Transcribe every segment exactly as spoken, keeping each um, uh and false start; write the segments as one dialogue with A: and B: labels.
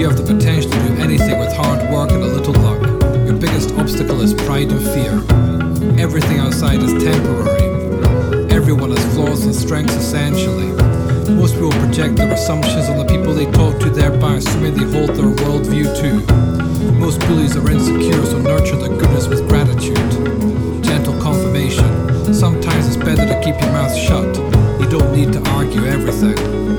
A: You have the potential to do anything with hard work and a little luck. Your biggest obstacle is pride and fear. Everything outside is temporary. Everyone has flaws and strengths essentially. Most people project their assumptions on the people they talk to, thereby assuming they hold their worldview too. Most bullies are insecure, so nurture their goodness with gratitude. Gentle confirmation. Sometimes it's better to keep your mouth shut. You don't need to argue everything.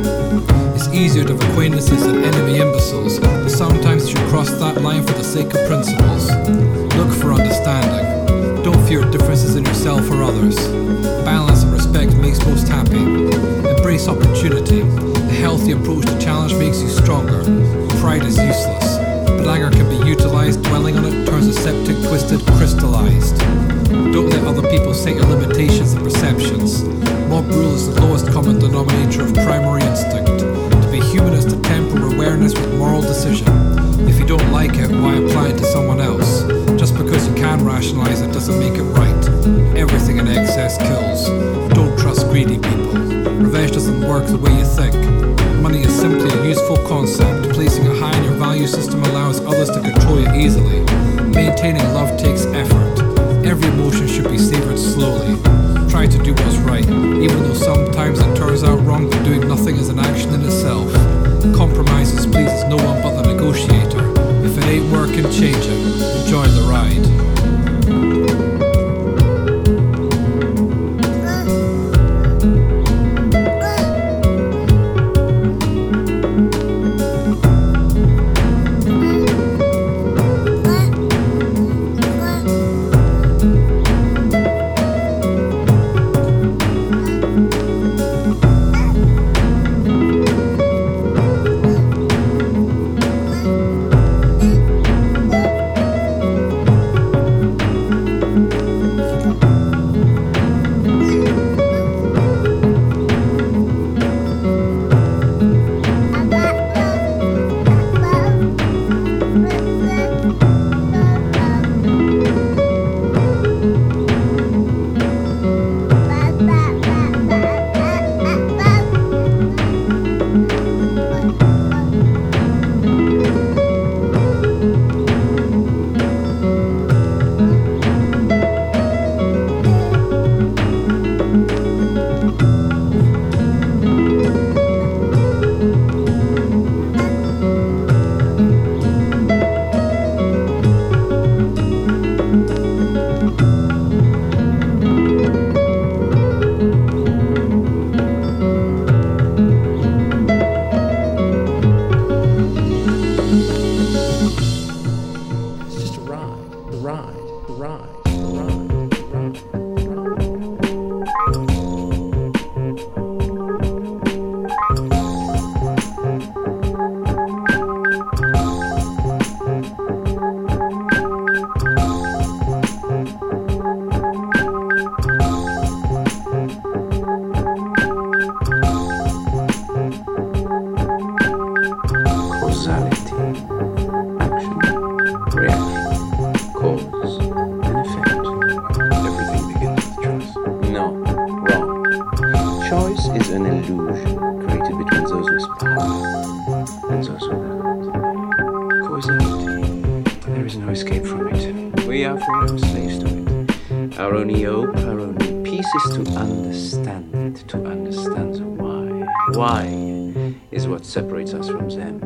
A: It's easier to have acquaintances than enemy imbeciles, but sometimes you should cross that line for the sake of principles. Look for understanding. Don't fear differences in yourself or others. Balance and respect makes most happy. Embrace opportunity. A healthy approach to challenge makes you stronger. Pride is useless, but anger can be utilized. Dwelling on it turns a septic, twisted, crystallized. Don't let other people set your limitations and perceptions. Mob rule is the lowest common denominator of primary instinct. To be human is to temper awareness with moral decision. If you don't like it, why apply it to someone else? Just because you can rationalize it doesn't make it right. Everything in excess kills. Don't trust greedy people. Revenge doesn't work the way you think. Money is simply a useful concept. Placing it high in your value system allows others to control you easily. Maintaining love takes effort. Every emotion should be savored slowly. Try to do what's right, even though sometimes it turns out wrong, but doing nothing is an action in itself. Compromises pleases no one but the negotiator. If it ain't working, change it. Enjoy the ride.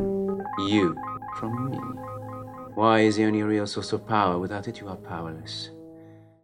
B: Why is the only real source of power? Without it, you are powerless.